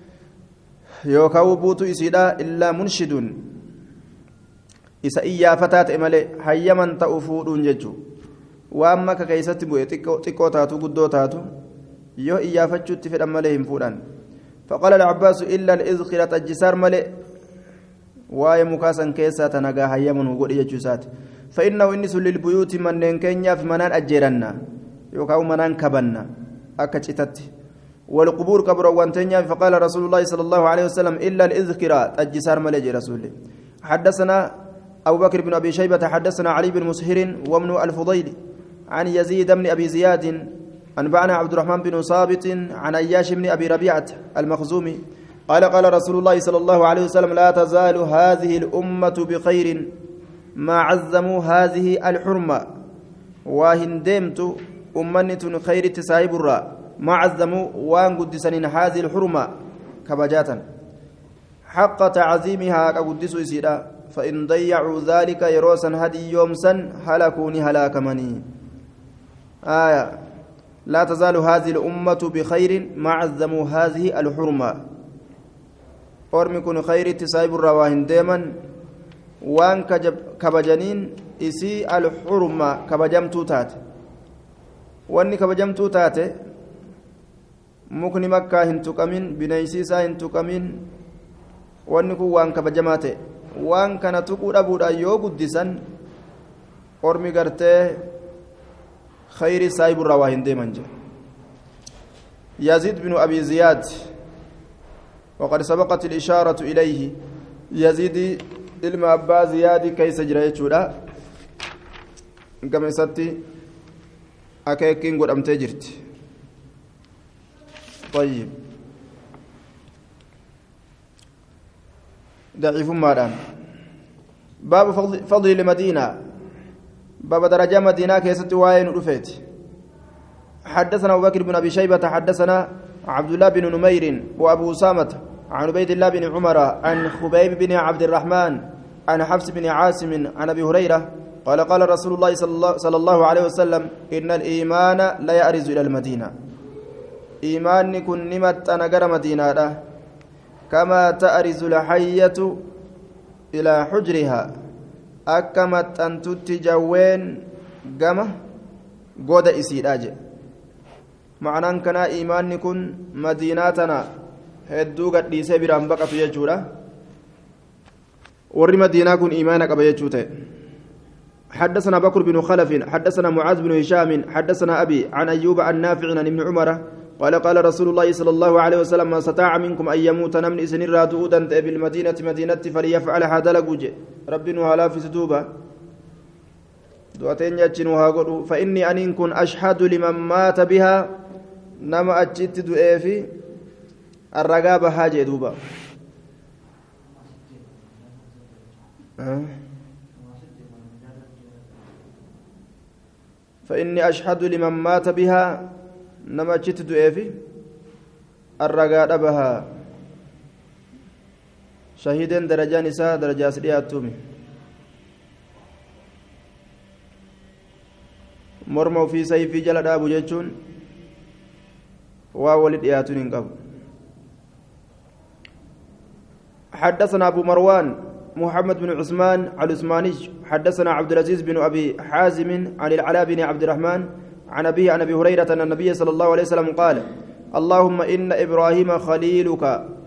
يوكاو بوت إسيراه إلا منشد إسا إيا فتاة إمالي حيما تأفود ججو وأما كيست بوي تكو تاتو قدو تاتو يو إيا فتشت في الأماليهم فودان فقال العباس إلا الإذخرة الجسار ملئ واي مكاسا كيسا تنقى حيما وقل إيجوسات فإنه إنس للبيوت من كينيا في منان أجيرنا يوكاو منان كبنا أكتشتت والقبور كبر وانتنيا فقال رسول الله صلى الله عليه وسلم إلا الإذخرة الجسار ملئ رسول حدثنا أبو بكر بن أبي شيبة حدثنا علي بن مسهر ومن الفضيل عن يزيد بن أبي زياد أنبأنا عبد الرحمن بن صابت عن أياش بن أبي ربيعة المخزومي قال قال رسول الله صلى الله عليه وسلم لا تزال هذه الأمة بخير ما عزموا هذه الحرمة وهندمت أمنة خير تسايب الراء ما عزموا وان قدسن هذه الحرمة كبجاتا حق تعظيمها كقدس يسيرا فإن ضيعوا ذلك يروسا هدي يومسا هلكوني هلاك مني آية لا تزال هذه الأمة بخير ما عزموا هذه الحرمة أرمكن خير تسايب الرواهن دائما وان كبجنين إسي الحرمة كبجمتو تات واني كبجمتو تات مكن مكة هنتو كمين بنيسيسا هنتو كمين واني كو وان كبجمات وان كان تقول أبو دايو قدسا أرمي قرتي خير سايب الرواهن دائما يزيد بن أبي زياد وقد سبقت الإشارة إليه يزيد ilma abbaa ziyaadii keessa jira jechuudha gama isatti akeekiin godhamtee jirti طيب ضعيف مادان باب فضل, فضل المدينة باب درجة مدينة كيست واين رفيت حدثنا أبو بكر بن أبي شيبة حدثنا عبد الله بن نمير وأبو أسامة عن عبيد الله بن عمر عن خبيب بن عبد الرحمن عن حفص بن عاصم عن ابي هريره قال قال رسول الله صلى الله, صلى الله عليه وسلم ان الايمان لا يأرز الى المدينه ايمان كن نمت نجر مدينه كما تأرز الحيه الى حجرها اكمت ان تتجوين جمه غود اسيداج معنى كان ايمان كن مدينتنا hedduu gadhiisee biraan baqatu jechuudha warri madiinaa kun iimaana qaba jechuu ta'e حدثنا بكر بن خلف حدثنا معاذ بن هشام حدثنا أبي عن أيوب عن نافع عن ابن عمر قال قال رسول الله صلى الله عليه وسلم ما استطاع منكم أن يموت نمن إسن الرادودا بالمدينة مدينة فليفعل هذا لقوج رب وهلا في سدوبة دواتين يجن وهاقلوا فإني أن كن أشهد لمن مات بها نما أجت دؤيفي الرقابة حاجة دوبا أه؟ فإني أشهد لمن مات بها نما جت دؤيفي الرقابة بها شهيدا درجة نساء درجة سريعة تومي مرمو في سيفي جلد أبو جيتشون وولد ياتون قبل حدثنا أبو مروان محمد بن عثمان العثماني حدثنا عبد العزيز بن أبي حازم عن العلاء بن عبد الرحمن عن أبيه عن أبي هريرة أن النبي صلى الله عليه وسلم قال اللهم إن إبراهيم خليلك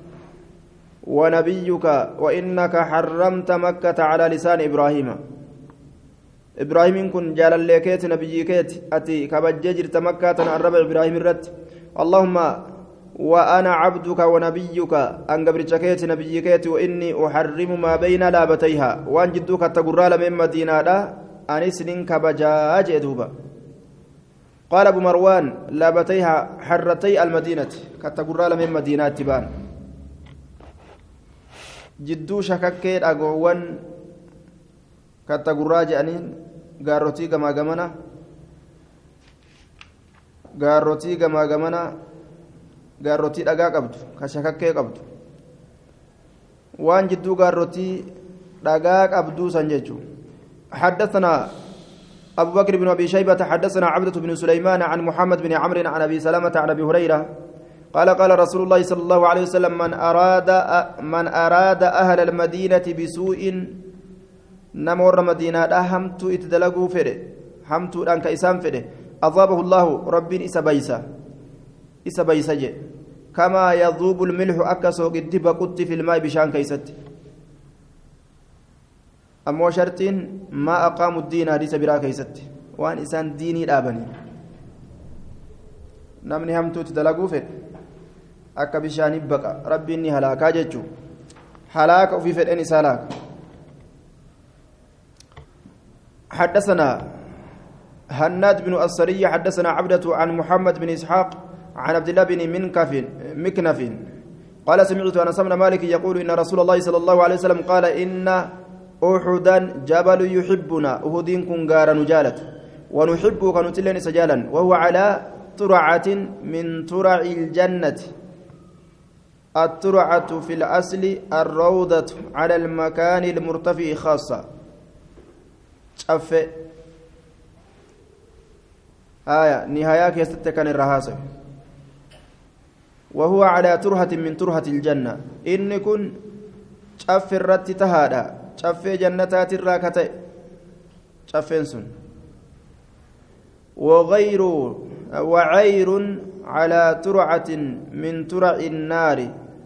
ونبيك وإنك حرمت مكة على لسان إبراهيم إبراهيم كن جال الليكيت نبيكيت أتي كبججرت مكة الربع إبراهيم الرد اللهم وأنا عبدك ونبيك أن قبرتكيت نبيكيت وإني أحرم ما بين لابتيها وأن جدك تقرال من مدينة أنسن كبجاج دوبا قال أبو مروان لابتيها حرتي المدينة كتقرى من مدينة تبان جدو شككير أقوان كتقرى جانين قاروتي كما قمنا قاروتي كما قمنا قاروتي أقا قبض كشككي قبض وان جدو قاروتي أقا قبض سنججو حدثنا أبو بكر بن أبي شيبة حدثنا عبدة بن سليمان عن محمد بن عمرو عن أبي سلمة عن أبي هريرة قال قال رسول الله صلى الله عليه وسلم من أراد من أراد أهل المدينة بسوء نمر مدينة همت اتدلقوا فره همت أنك إسام فره أضابه الله رب إسا بيسا إسا بيسا جي كما يذوب الملح أكسو قد بقت في الماء بشان كيست أما شرطين ما أقاموا الدين هذه سبيرا كيست وأن إنسان ديني الآبني نمني همتو تدلقوا فيه أكا بشاني بقى ربي إني هلاكا جيتشو هلاك وفي فئن إسالاك حدثنا هناد بن السري حدثنا عبدة عن محمد بن إسحاق عن عبد الله بن منكف مكنف قال سمعت أنس بن مالك يقول إن رسول الله صلى الله عليه وسلم قال إن أحدا جبل يحبنا أهدين كن غار نجالت ونحب كنتلن سجالا وهو على ترعة من ترع الجنة الترعة في الأصل الروضة على المكان المرتفع خاصة شف آية نهاية كيست كان الرهاسة وهو على ترهة من ترهة الجنة إن كن شف الرت تهادا شف جنتات الراكتة شفنسن وغير وعير على ترعة من ترع النار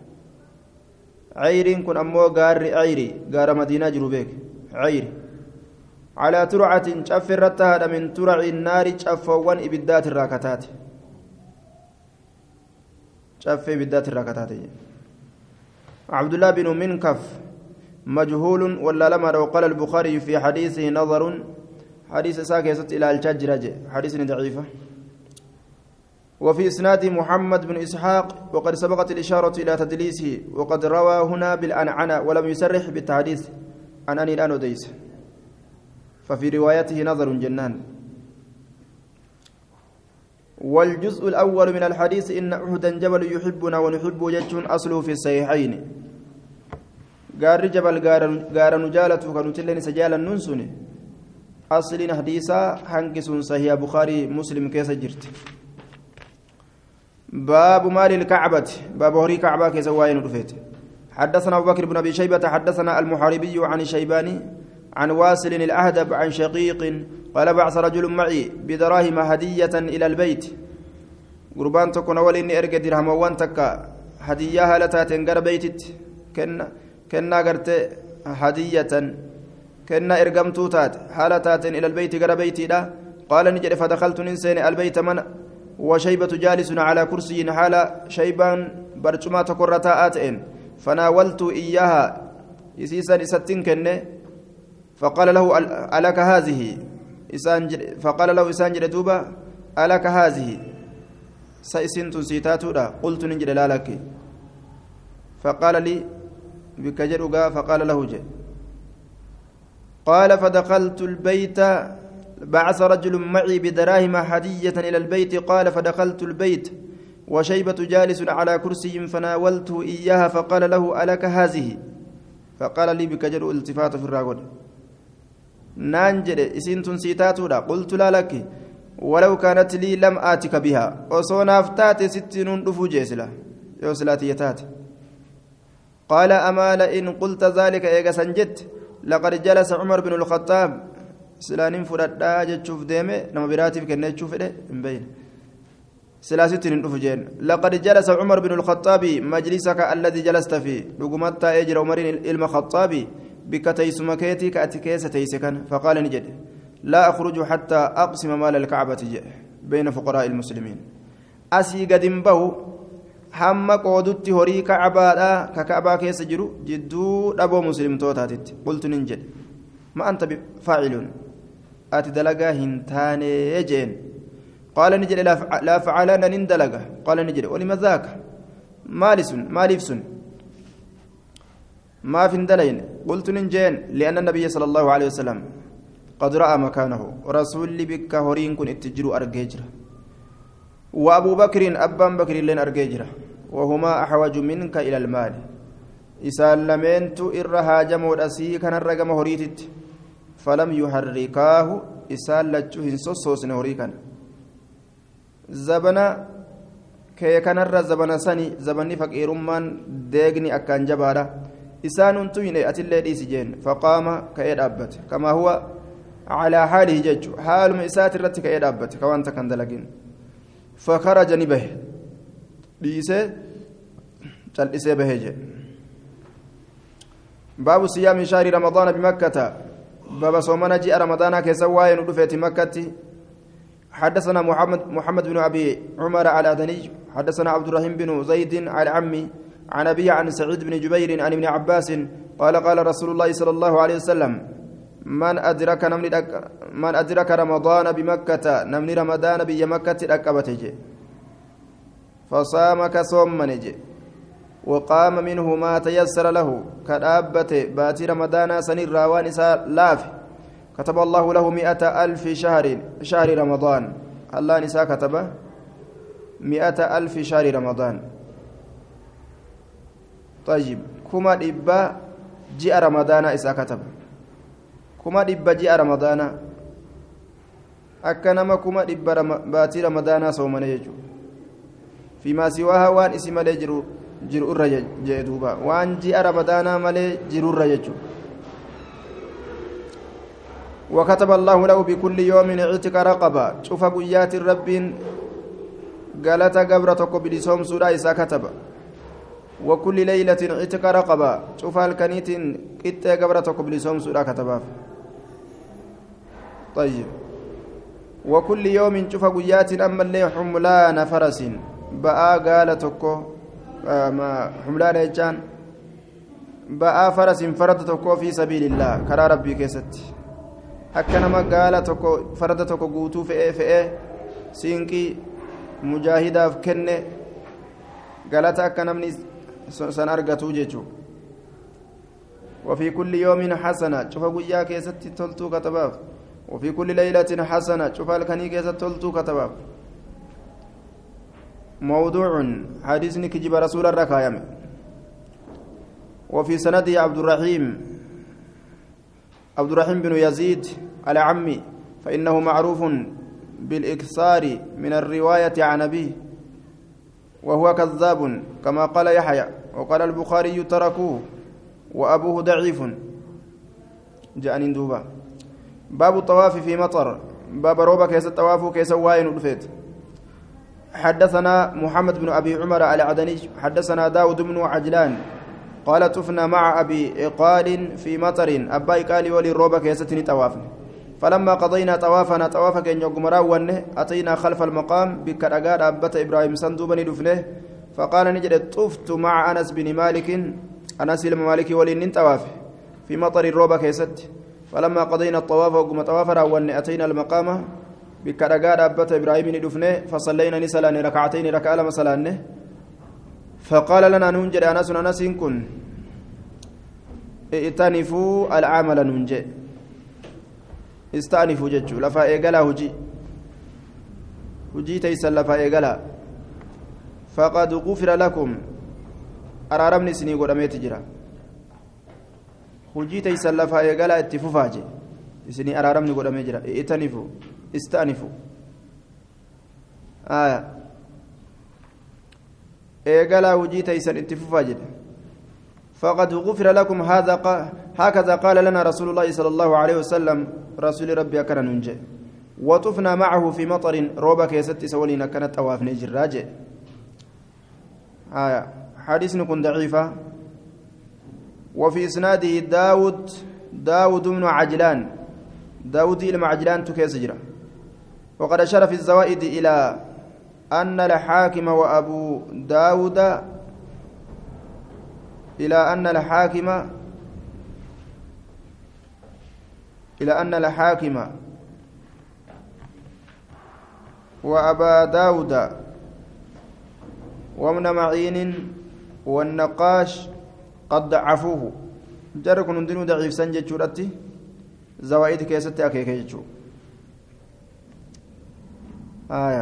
عير كن أمو غار عيري غار مدينة جروبيك عير على ترعة شف الرتها من ترع النار شفوان إبدات الراكتات شف إبدات الراكتات عبد الله بن منكف مجهول ولا لما لو قال البخاري في حديثه نظر حديث ساكت إلى الشجرة حديث ضعيفة وفي إسناد محمد بن إسحاق وقد سبقت الإشارة إلى تدليسه وقد روى هنا بالأنعنة ولم يسرح بالتحديث عن أني الآن وديس ففي روايته نظر جنان والجزء الأول من الحديث إن أحدا جبل يحبنا ونحب جج أصله في الصحيحين قال جبل قال نجالة كنتلني سجالا ننسني أصل حديثا حنكس صحيح بخاري مسلم كيس جرت باب مال الكعبة باب هري كعبة كيس واين رفيت حدثنا أبو بكر بن أبي شيبة حدثنا المحاربي عن الشيباني عن واسل الأهدب عن شقيق قال بعث رجل معي بدراهم هدية إلى البيت قربان تكون أول إني أرقى درهم وانتك هدية هالتات انقر بيتت كنا كنا قرت هدية كنا إرقمتو تات هالتات إلى البيت قر بيتي لا قال نجري فدخلت ننسين البيت من وشيبة جالس على كرسي حال شيبان برجما تكرتا آتئن فناولت إياها يسيسا ستين كنه فقال له ألك هذه فقال له إسانجر دوبا ألك هذه سيسنت سيتاتو قلت ننجر لا لك فقال لي بكجرقا فقال له جي قال فدخلت البيت بعث رجل معي بدراهم هدية إلى البيت قال فدخلت البيت وشيبة جالس على كرسي فناولته إياها فقال له ألك هذه فقال لي بكجر التفات في الراغد نانجر إسنت سيتاتو قلت لا لك ولو كانت لي لم آتك بها وصونا افتات ستين دفو جيسلا يوسلاتي يتات قال أما لئن قلت ذلك إيغا سنجت لقد جلس عمر بن الخطاب سلانين فردا جتشوف ديمه نما براتي كنه تشوف ده مبين سلاستين دفجين لقد جلس عمر بن الخطاب مجلسك الذي جلست فيه دغمتا اجر عمر الخطاب بكتيس مكيتي كاتكيس تيسكن فقال نجد لا اخرج حتى اقسم مال الكعبه بين فقراء المسلمين اسي قدم به هم قودت هوري كعبا ككعبا كيس جرو جدو دبو مسلم توتاتت قلت ننجد ما انت فاعل ati dalagaa hin taane jeen قال نجري لا فعلنا نندلقه قال نجري ولما ذاك مالس مالفس ما في اندلين قلت ننجين لأن النبي صلى الله عليه وسلم قد رأى مكانه ورسول بك هورين كن اتجروا أرجيجرة وأبو بكر أبان بكر لين أرجيجرة وهما أحوج منك إلى المال إسال لمنت إرها جمود أسي كان الرقم هوريتت فلم يحركاه إسال لجوهن صوصوس هوريكا زبنا كي كان الر زبنا سني زبني فقير من ديغني أكان جبارة إسان توين أتلي دي سجين فقام كيد أبت كما هو على حاله جج حال مئسات الرتك كيد أبت كوانت كان دلقين فخرج نبه ديسه تلئسه بهجه باب صيام شهر رمضان بمكة باب صومنا جاء رمضان كسواي ندفت مكة حدثنا محمد محمد بن أبي عمر على دني حدثنا عبد الرحيم بن زيد على عمي عن أبي عن سعيد بن جبير عن ابن عباس قال قال رسول الله صلى الله عليه وسلم من أدرك نمني من أدرك رمضان بمكة نمني رمضان بمكة أكبته فصام كصوم منجي وقام منه ما تيسر له كدابة باتي رمضان سنير راوان لاف كتب الله له مئة ألف شهر شهر رمضان الله نساء كتب مئة ألف شهر رمضان طيب كما دبا جاء رمضان إسا كتب كما دبا جاء رمضان أكنما كما دبا باتي رمضان صومنا يجو فيما سواها وان اسم جرو جرو الرجل جدوبا وان جاء رمضان ملي جرو الرجل وكتب الله له بكل يوم عتق رقبة شوف قيات الرب قالت قبرتك بلسوم سورة إسا كتب وكل ليلة عتق رقبة شوف الكنيت كت قبرتك بلسوم سورة كتب طيب وكل يوم شوف قيات أما اللي حملان فرس بقى قالتك آه ما حملان يجان بقى فرس فردتك في سبيل الله كرا ربي كيست akkanama gaala tokko farda tokko guutuu fe'ee fe'ee siinqii mujaahidaaf kenne galata akka namni san argatu jechuudha وفي كل يوم حسنة شوف قويا كيست تلتو كتباف وفي كل ليلة حسنة شوف الكني كيست تلتو كتباف موضوع حديث كجب رسول الركايم وفي سنده عبد الرحيم عبد الرحيم بن يزيد على عمي فإنه معروف بالإكثار من الرواية عن أبيه وهو كذاب كما قال يحيى وقال البخاري تركوه وأبوه ضعيف جاءني دوبا باب الطواف في مطر باب روبا كيس الطواف كيس واين ودفيت حدثنا محمد بن أبي عمر على عدني حدثنا داود بن عجلان قال تفنى مع أبي إقال في مطر أبا إقال ولي روبا كيستني طوافنا فلما قضينا طوافنا طوافك إن يقمرا ونه أتينا خلف المقام بكرقاد أبت إبراهيم صندوبني دفنه فقال نجد طفت مع أنس بن مالك أنس المالك ولي طوافه في مطر الروبا كيست فلما قضينا الطواف وقم طوافنا ونه أتينا المقام بكرقاد أبت إبراهيم دفنه فصلينا نسلان ركعتين ركع لما سلانه فقال لنا ننجد أنس أنس كن ائتنفوا العمل ننجي استأنفوا ججو لفا إيقلا هجي هجي تيسا لفا إيقلا فقد غفر لكم أرارمني سني قد أميت جرا هجي تيسا لفا إيقلا اتففاجي سني أرارمني قد أميت جرا ائتنفوا استأنفوا آية إيقلا هجي تيسا اتففاجي فقد غفر لكم هذا هكذا قال لنا رسول الله صلى الله عليه وسلم رسول ربي أكرن ننجي وطفنا معه في مطر روبا كيست سولينا كانت أواف نجر راجع آية حديث نكون ضعيفة وفي إسناده داود داود بن عجلان داود إلى عجلان تكيس جرا وقد أشار في الزوائد إلى أن الحاكم وأبو داود إلى أن الحاكم إلى أن الحاكم وأبا داود وابن معين والنقاش قد ضعفوه جرى كن دينو ضعيف سنجة شورتي زوائد كيستي أكيكي جتشو آية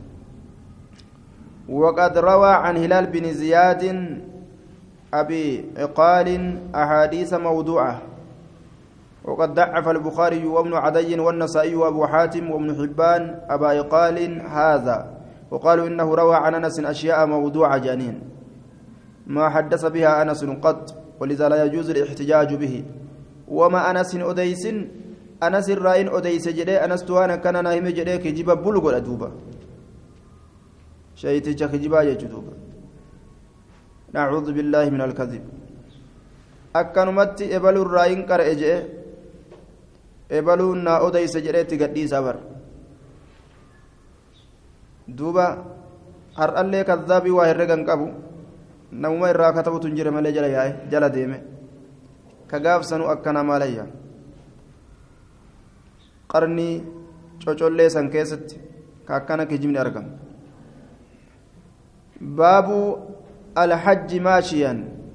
وقد روى عن هلال بن زياد أبي عقال أحاديث موضوعة وقد ضعف البخاري وابن عدي والنسائي وأبو حاتم وابن حبان أبا عقال هذا وقالوا إنه روى عن أنس أشياء موضوعة جانين ما حدث بها أنس قط ولذا لا يجوز الاحتجاج به وما أنس أديس أنس الرائن أديس جدي أنس توانا كان ناهم جدي كجيب بلغ الأدوبة شيء كجيبا يجدوبة نعوذ بالله من الكذب أكنمت إبلو الرائن كرئجئ إبلو نا أديس جدي تقدي سبر دوبا هر الله كذابي واهرقن قبو نوما irraa katabutu hin jire malee jala yaa'e jala deeme ka gaafsanu akkana maalayya qarnii cocollee san keessatti ka akkana kijibni argama baabu alhajji maashiyan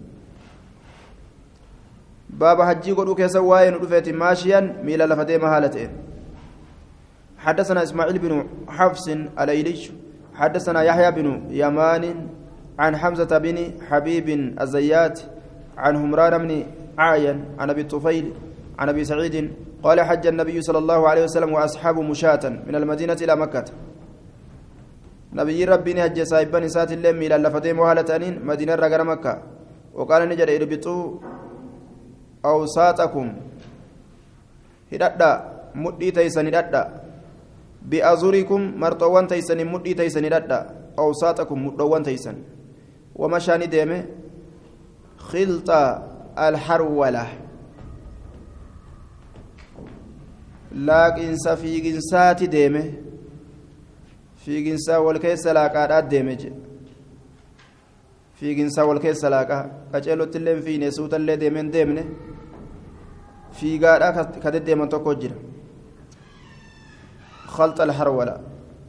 baaba hajjii godhuu keessa waa'ee nu dhufeeti maashiyan miila lafa deema haala ta'een حدثنا إسماعيل بن حفص الأيلي حدثنا يحيى بن يمان عن حمزة بن حبيب الزيات عن همران بن عاين عن أبي الطفيل عن أبي سعيد قال حج النبي صلى الله عليه وسلم وأصحابه مشاة من المدينة إلى مكة نبي ربي هج سايبا نسات الليل إلى اللفتين وهالتانين مدينة رقر مكة وقال نجر اربطوا أوساطكم هدأ مدي تيسن هدأ بأزوركم مرطوان تيسن مدي تيسن هدأ أوساطكم مدوان تيسن ومشاني ديمه خلط الحرولة لكن في جنسات ديمه في جنسا والكيس لاقات ديمه في جنسا والكيس لاقا كجلو تلين في نسوت اللي ديمن ديمنه في غادا كد ديمن توكوجر خلط الحرولة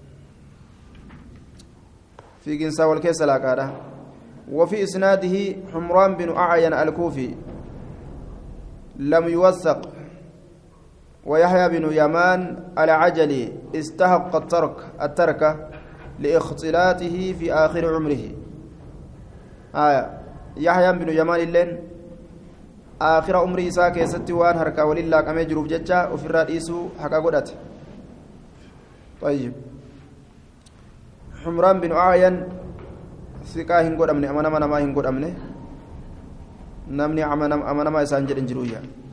في جنسا والكيس لاقات وفي إسناده حمران بن أعين الكوفي لم يوثق ويحيى بن يمان العجلي استحق الترك الترك لاختلاطه في آخر عمره آية يحيى بن يمان اللين آخر عمره ساكي ستوان هركا ولله كما يجرب ججا وفي الرئيس حقا قدت طيب حمران بن أعين siqaa hin godhamne amanama namaa hin godhamne namni amanama isaan jedhan jiruuyya